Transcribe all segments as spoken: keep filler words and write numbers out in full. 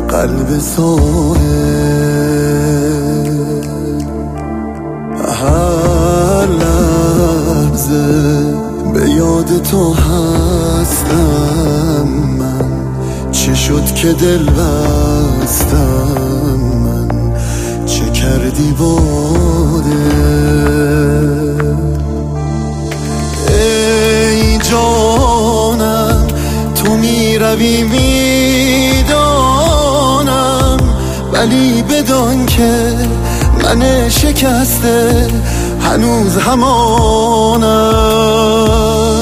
قلب ساحل. هر لحظه به یاد تو هستم من، چه شد که دل بستم من، چه کردی باده. ای جانم تو می روی میدانم، ولی بدان که من شکسته هنوز همانم.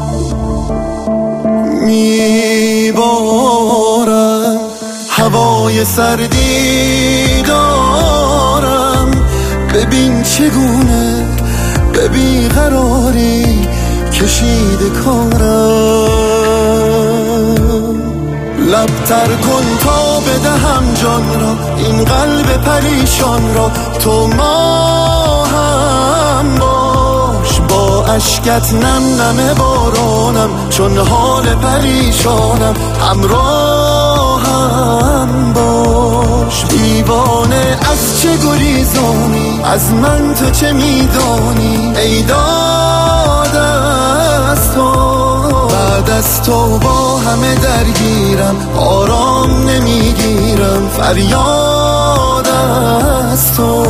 میبارم هوای سردی دارم، ببین چگونه به بیقراری کشیده کارم. لبتر کن تا بدهم جان را، این قلب پریشان را، تو ما هم باش. با اشکت نم نم بارانم، چون حال پریشانم، همراهم باش. دیوانه از چه گریزانی، از من تو چه میدانی، ای داد از تو. بعد از تو با همه درگیرم، آرام نمیگیرم، فریاد از تو،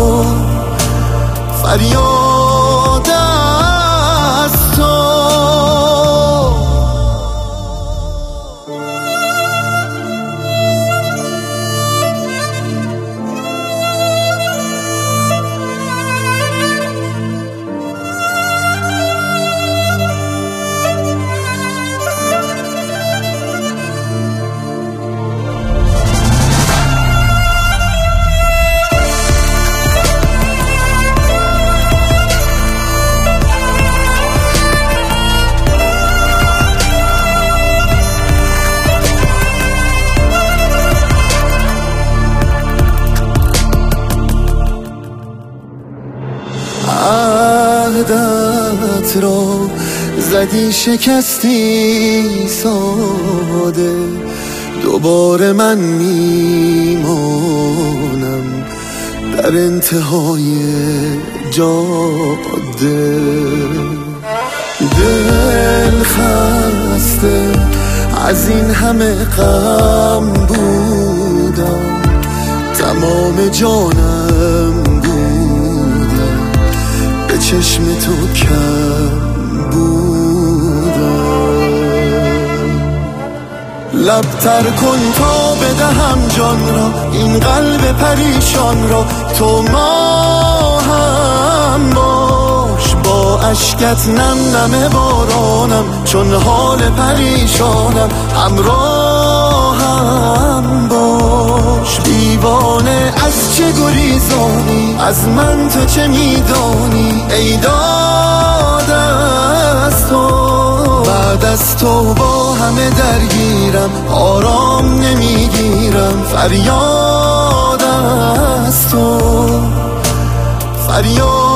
فریاد از تو. عهدت را زدی شکستی ساده، دوباره من میمانم در انتهای جاده. دل خسته از این همه غم بودم، تمام جانم چشم تو کم بودم. لبتر کن تا بدهم جان را، این قلب پریشان را، تو ما هم باش. با اشکت نم نم بارانم، چون حال پریشانم، همراهم باش. دیوانه از چه گریزانی، از من تو چه میدانی، ای داد از تو. بعد از تو با همه درگیرم، آرام نمیگیرم، فریاد از تو، فریاد